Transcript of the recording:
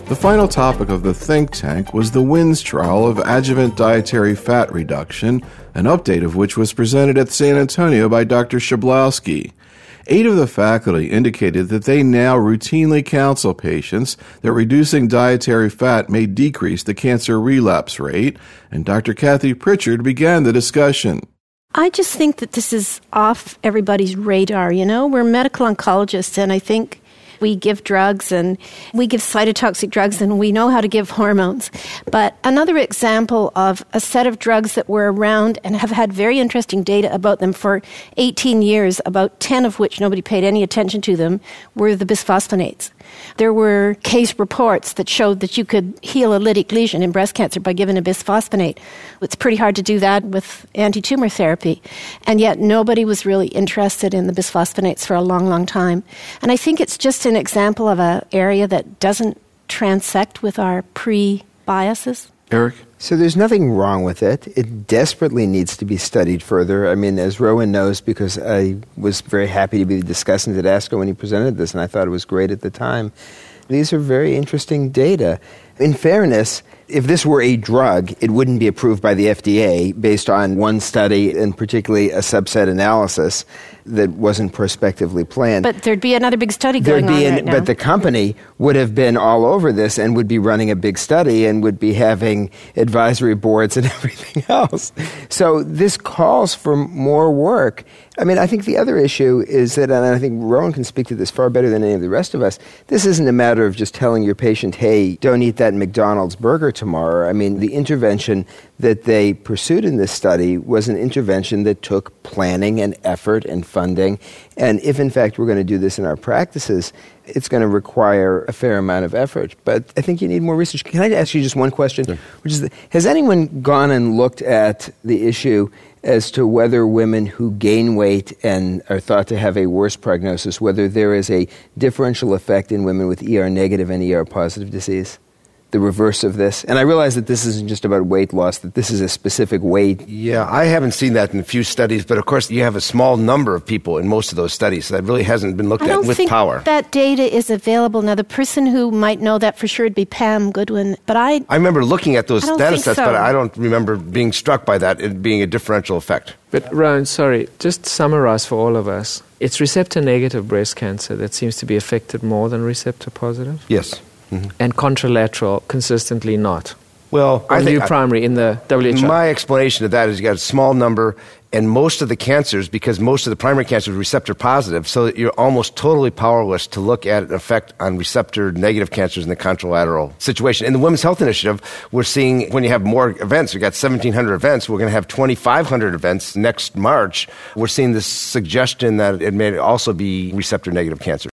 The final topic of the think tank was the WINS trial of adjuvant dietary fat reduction, an update of which was presented at San Antonio by Dr. Shablowski. 8 of the faculty indicated that they now routinely counsel patients that reducing dietary fat may decrease the cancer relapse rate, and Dr. Kathy Pritchard began the discussion. I just think that this is off everybody's radar, We're medical oncologists, and I think we give drugs and we give cytotoxic drugs and we know how to give hormones. But another example of a set of drugs that were around and have had very interesting data about them for 18 years, about 10 of which nobody paid any attention to them, were the bisphosphonates. There were case reports that showed that you could heal a lytic lesion in breast cancer by giving a bisphosphonate. It's pretty hard to do that with anti-tumor therapy. And yet nobody was really interested in the bisphosphonates for a long, long time. And I think it's just an example of an area that doesn't transect with our pre-biases. Eric? So there's nothing wrong with it. It desperately needs to be studied further. I mean, as Rowan knows, because I was very happy to be the discussant at ASCO when he presented this, and I thought it was great at the time. These are very interesting data. In fairness, if this were a drug, it wouldn't be approved by the FDA based on one study and particularly a subset analysis that wasn't prospectively planned. But there'd be another big study going on right now. But the company would have been all over this and would be running a big study and would be having advisory boards and everything else. So this calls for more work. I mean, I think the other issue is that, and I think Rowan can speak to this far better than any of the rest of us, this isn't a matter of just telling your patient, hey, don't eat that McDonald's burger tomorrow. I mean, the intervention that they pursued in this study was an intervention that took planning and effort and funding. And if, in fact, we're going to do this in our practices, it's going to require a fair amount of effort. But I think you need more research. Can I ask you just one question? Sure. Which is, has anyone gone and looked at the issue as to whether women who gain weight and are thought to have a worse prognosis, whether there is a differential effect in women with ER-negative and ER-positive disease? The reverse of this? And I realize that this isn't just about weight loss, that this is a specific weight. Yeah, I haven't seen that in a few studies, but of course you have a small number of people in most of those studies, so that really hasn't been looked at with power. I don't think that data is available. Now, the person who might know that for sure would be Pam Goodwin, but I remember looking at those data sets, so. But I don't remember being struck by that, it being a differential effect. But Rowan, sorry, just to summarize for all of us, it's receptor-negative breast cancer that seems to be affected more than receptor-positive? Yes. Mm-hmm. And contralateral consistently not. Well, I think primary in the WHO. My explanation of that is you got a small number, and most of the cancers, because most of the primary cancers are receptor positive, so that you're almost totally powerless to look at an effect on receptor negative cancers in the contralateral situation. In the Women's Health Initiative, we're seeing when you have more events, we've got 1,700 events, we're going to have 2,500 events next March. We're seeing this suggestion that it may also be receptor negative cancer.